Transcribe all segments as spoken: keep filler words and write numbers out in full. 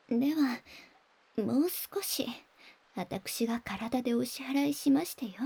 では、もう少し、私が体でお支払いしましてよ。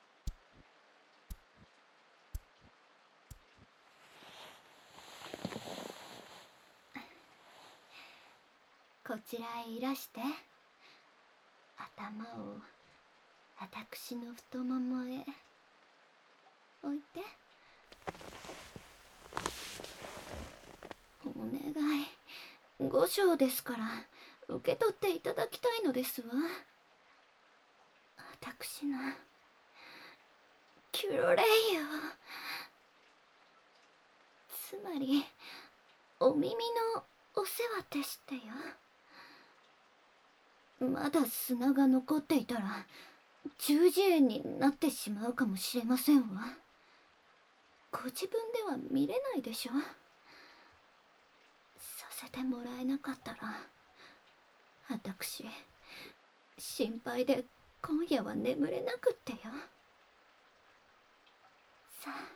こちらへいらして、頭を私の太ももへ置いて。お願い、五章ですから受け取っていただきたいのですわ。私のキュロレイよ。つまりお耳のお世話でしてよ。まだ砂が残っていたら中耳炎になってしまうかもしれませんわ。ご自分では見れないでしょ。させてもらえなかったら私心配で今夜は眠れなくってよ。さあ。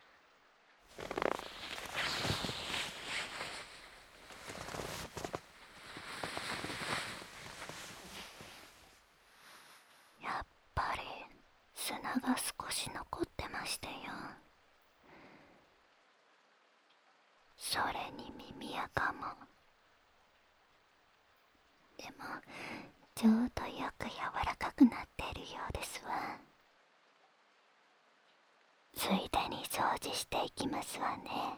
やっぱり砂が少し残ってましてよ。それに耳やかも。でもちょうどよく柔らかくなっているようですわ。ついでに掃除していきますわね。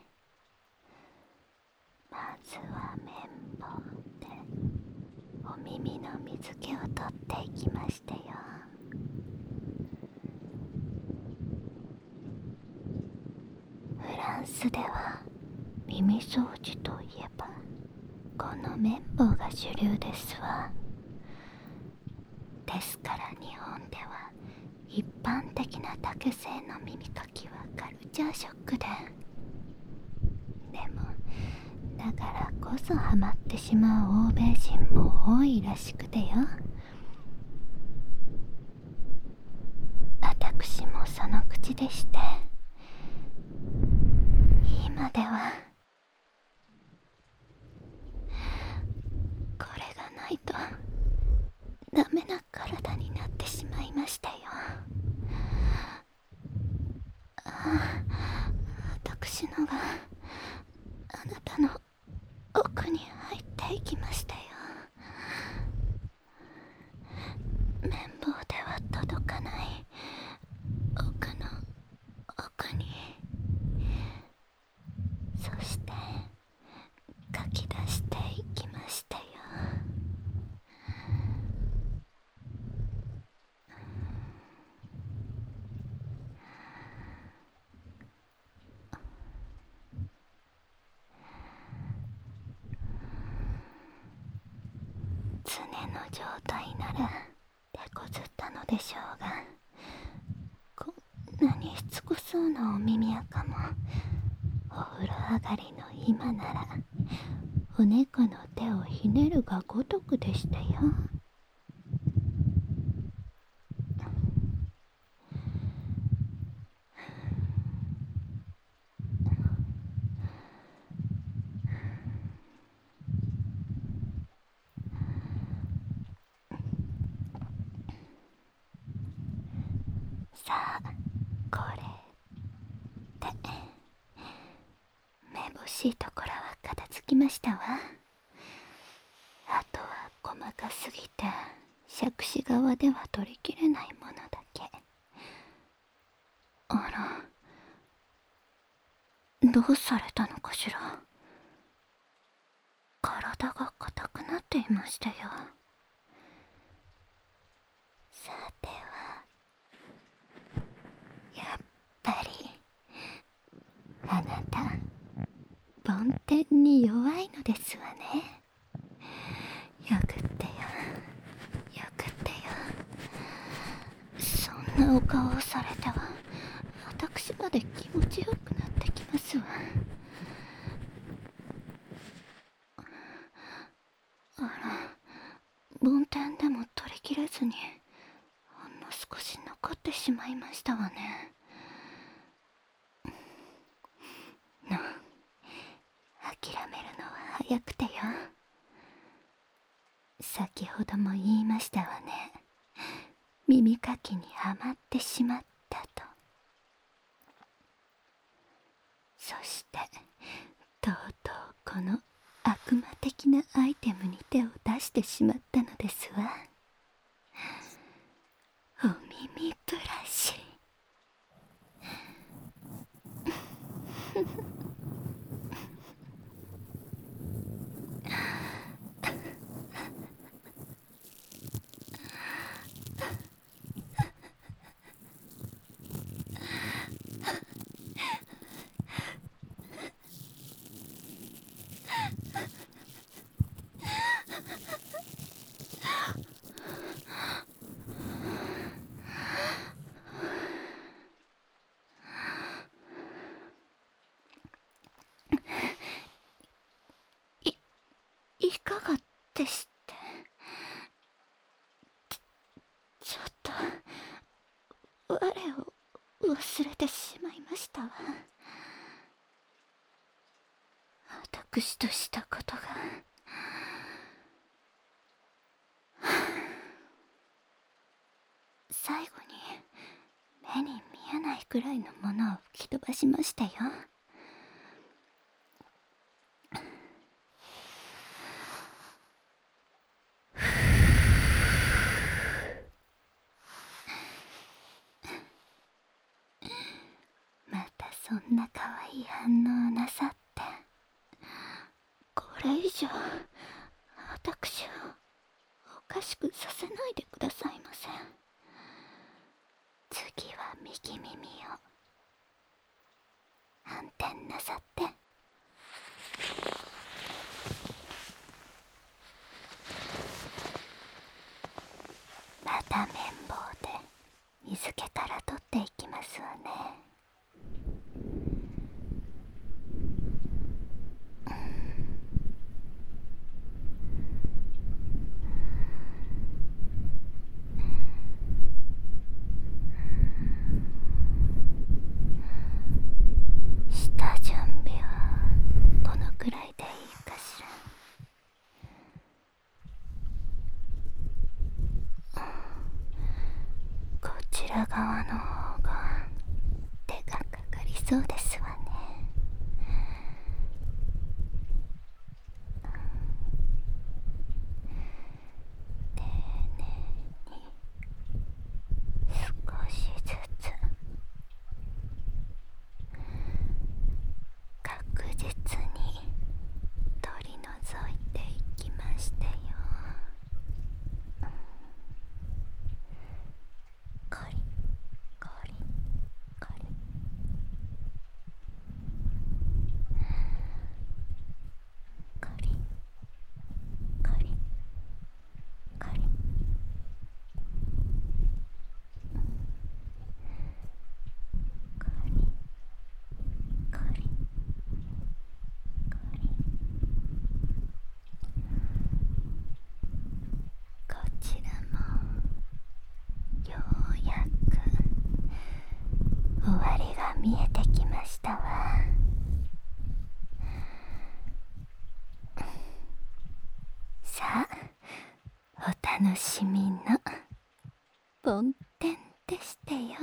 まずは綿棒でお耳の水気を取っていきましてよ。フランスでは耳掃除といえばこの綿棒が主流ですわ。ですから日本では一般的な竹製の耳かきはカルチャーショックで、でもだからこそハマってしまう欧米人も多いらしくてよ。私もその口でして、今ではこれがないとダメな体になってしまいましたよ。ああ、私のがあなたの奥に入っていきましたよ。綿棒では届かない奥の奥に、そしてかき出していきましたよ。常の状態なら手こずったのでしょうが、こんなにしつこそうなお耳やかもお風呂上がりの今ならお猫の手をひねるがごとくでしたよ。さあ、これでめぼしいところは片付きましたわ。あとは細かすぎて杓子側では取りきれないものだけ。あら、どうされたのかしら。体が硬くなっていましたよ。さては、やっぱりあなた梵天に弱いのですわね。よくってよ、よくってよ。そんなお顔をされては私まで気持ちよくなってきますわ。あら、梵天でも取りきれずにほんの少し残ってしまいましたわね。の諦めるのは早くてよ。 先ほども言いましたわね。耳かきにはまってしまったと。そしてとうとうこの悪魔的なアイテムに手を出してしまったのですわ。お耳ブラシ。いかがでして。ちょっと我を忘れてしまいましたわ。私としたことが最後に目に見えないくらいのものを吹き飛ばしましたよ。またそんな可愛い反応をなさって、これ以上私をおかしくさせないでくださいませ。次は右耳を反転なさって。また綿棒で水気から取っていきますわね。下準備はこのくらいでいいかしら。こちら側の方が手がかかりそうですわね。丁寧に少しずつ確実に取り除いていきましたよ。コリコリコリ。コリコリコリ。コリコリコリ。こちらもようやく終わりが見えてきましたわ。さあ、お楽しみの梵天でしてよ。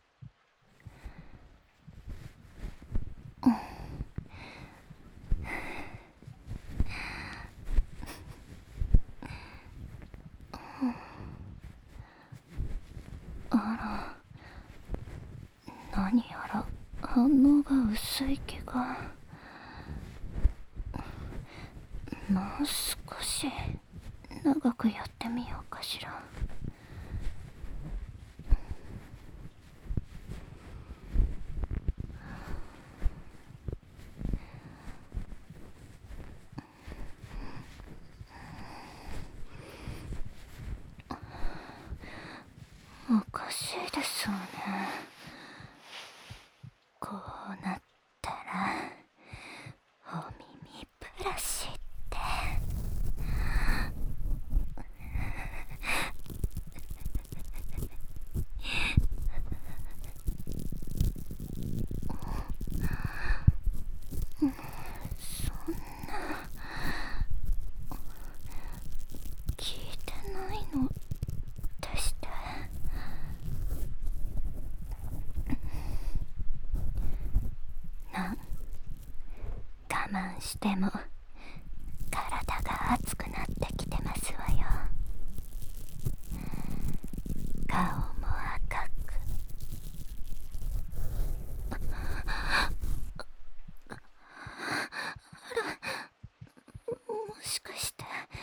あら、何やら反応が薄い気が。もう少し長くやってみようかしら。おかしいですわね。こうなったらお耳ブラシって。そんな綺慢しても体が熱くなってきてますわよ。顔も赤く。もしかして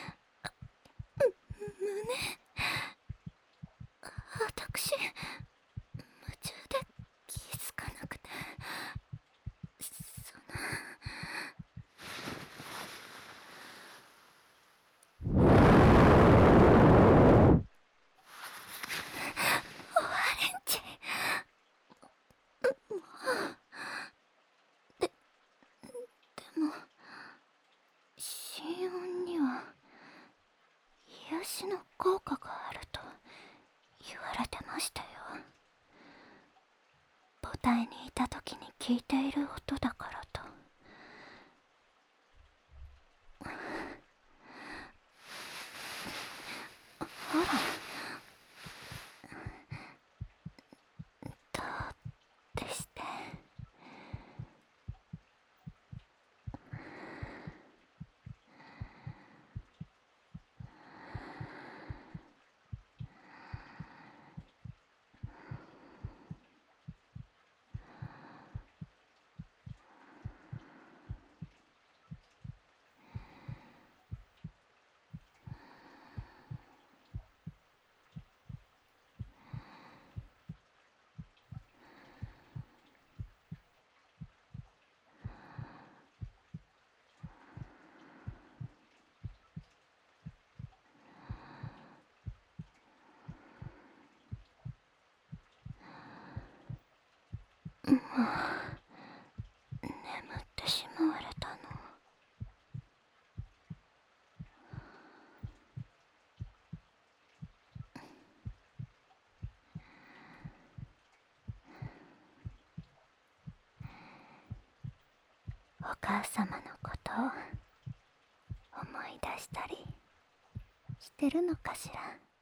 胸、私夢中で気づかなくて、そのオレンジ、ででも心音には癒しの効果があると言われてましたよ。母体にいた時に聞いている音だからと。ほら、どうでして。もう眠ってしまわれたの。お母様のことを思い出したりしてるのかしら。